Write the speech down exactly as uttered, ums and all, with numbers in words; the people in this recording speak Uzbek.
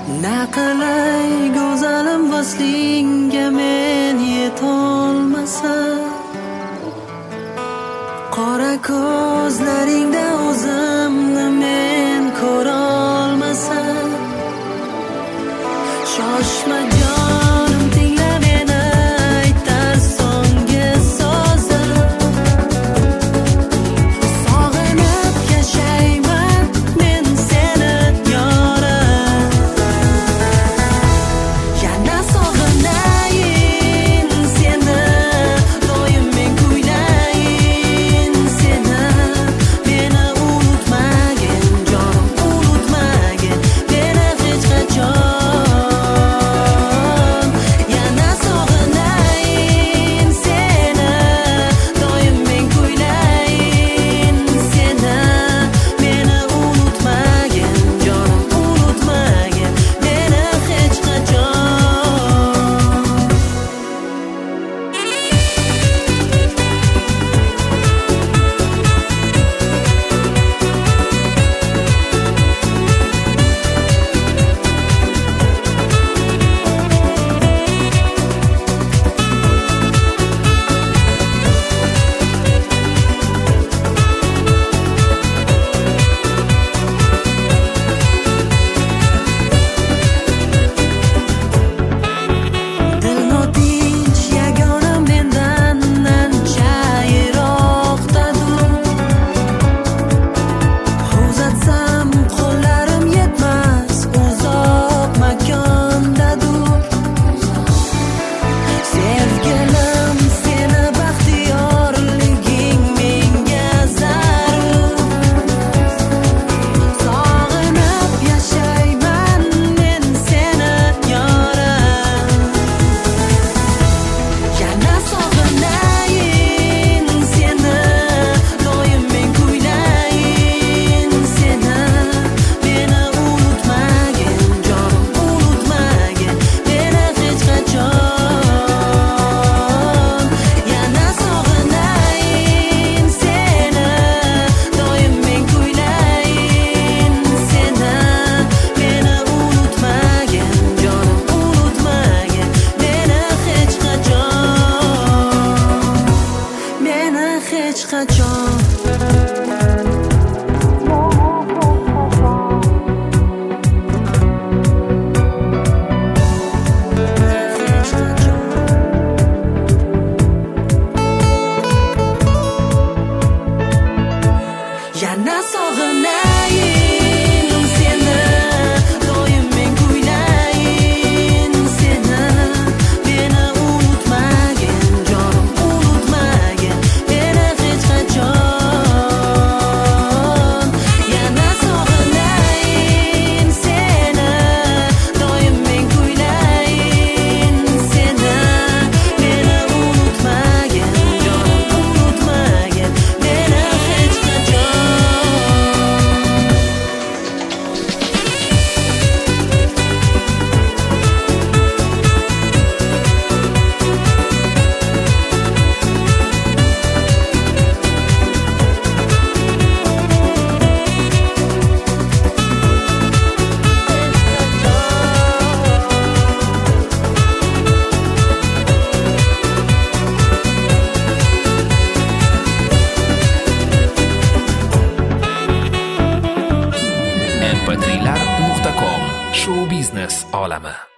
Naqalay go'zalim vaslingga men yetolmasam, qora ko'zlaringda o'zimni men ko'rolmasam, shoshma jonim, tingla meni aytar so'nggi so'zim. Sog'inib yashayman men seni yorim, yana sog'inayin seni, doim men kuylayin seni. Meni unutmagin jonim, unutmagin meni hech qachon. Yana sog'inayin seni, doim men kuylayin seni. Meni unutmagin jonim, unutmagin meni hech qachon. Dil notinch yagona mendan ancha yiroqdadur. Uzatsam qo'llarim yetmas, uzoq makondadur. Sevgilim, seni baxtiyorliging menga zarur. Sog'inib yashayman men seni yorim, yana sog'inayin seni, doim men kuylayin seni. Meni unutmagin jonim, unutmagin meni hech qachon. Yana sog'inayin seni, doim men kuylayin seni. Meni unutmagin jonim, unutmagin meni hech qachon, meni hech qachon. Yana sog'inayin seni, doim men kuylayin seni. Meni unutmagin jonim, unutmagin meni hech qachon. Yana sog'inayin seni, doim men kuylayin seni. Meni unutmagin jonim, unutmagin meni hech qachon. em p tri lar nuqta com Show biznes olami.